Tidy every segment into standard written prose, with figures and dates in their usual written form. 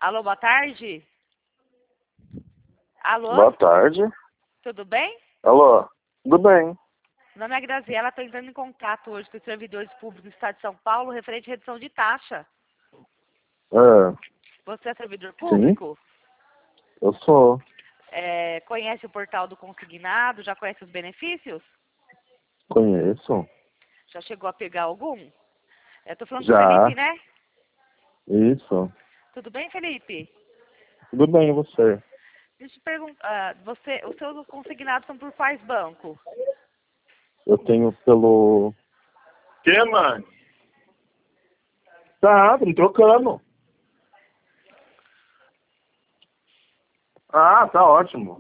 Alô, boa tarde? Alô? Boa tarde. Tudo bem? Alô, tudo bem? Meu nome é Graziela, estou entrando em contato hoje com os servidores públicos do Estado de São Paulo referente à redução de taxa. É, Você é servidor sim, público? eu sou. Conhece o portal do Consignado? Já conhece os benefícios? Conheço. Já chegou a pegar algum? Estou falando com o Já. Felipe, né? Isso. Tudo bem, Felipe? Tudo bem, e você? Deixa eu te perguntar, os seus consignados são por quais bancos? Eu tenho pelo... Que, mano? Tá, estamos trocando. Ah, tá ótimo.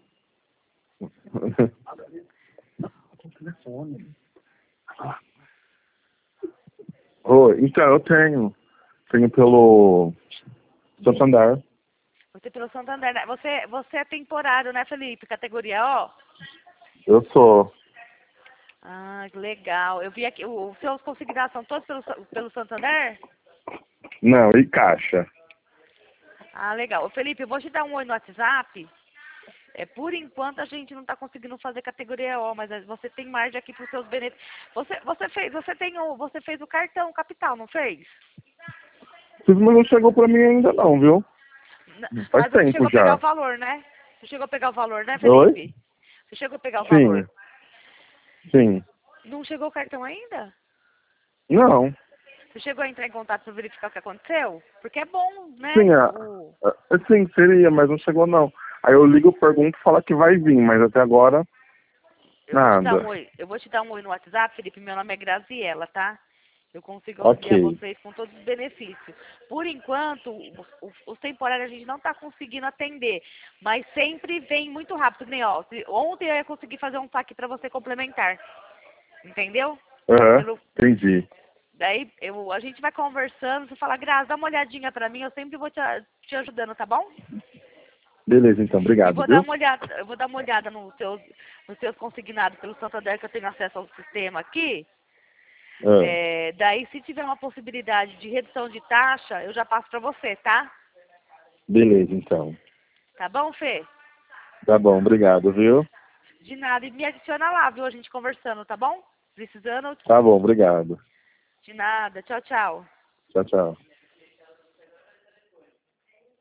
Oi, então, eu tenho. Tenho pelo Santander. Você pelo Santander, né? Você é temporário, né, Felipe? Categoria O? Eu sou. Ah, que legal. Eu vi aqui, os seus consignados são todos pelo Santander? Não, e caixa? Ah, legal. Ô, Felipe, eu vou te dar um oi no WhatsApp. Por enquanto a gente não está conseguindo fazer categoria O, mas você tem margem aqui para os seus benefícios. Você fez o cartão capital, não fez? Mas não chegou pra mim ainda não, viu? Faz Mas você chegou tempo a pegar o já. valor, né? Você chegou a pegar o valor, né, Oi? Felipe? Você chegou a pegar o Sim, valor? sim. Não chegou o cartão ainda? Não. Você chegou a entrar em contato para verificar o que aconteceu? Porque é bom, né? Sim, sim, seria, mas não chegou não. Aí eu ligo, pergunto, fala que vai vir, mas até agora, Eu vou te dar um nada. oi. Eu vou te dar um oi no WhatsApp, Felipe. Meu nome é Graziela, tá? Eu consigo auxiliar Ok. vocês com todos os benefícios. Por enquanto, os temporários a gente não está conseguindo atender, mas sempre vem muito rápido. Que nem, ó, ontem eu ia conseguir fazer um saque para você complementar, entendeu? Aham, entendi. Daí a gente vai conversando, você fala, Grazi, dá uma olhadinha para mim, eu sempre vou te ajudando, tá bom? Beleza, então, E obrigado, vou dar viu? uma olhada, eu vou dar uma olhada nos seus consignados pelo Santander, que eu tenho acesso ao sistema aqui. Ah, Daí, se tiver uma possibilidade de redução de taxa, eu já passo para você, tá? beleza, então. Tá bom, Fê? Tá bom, obrigado, viu? De nada. E me adiciona lá, viu? A gente conversando, tá bom? Precisando? Tá bom, obrigado. De nada. Tchau, tchau. Tchau, tchau.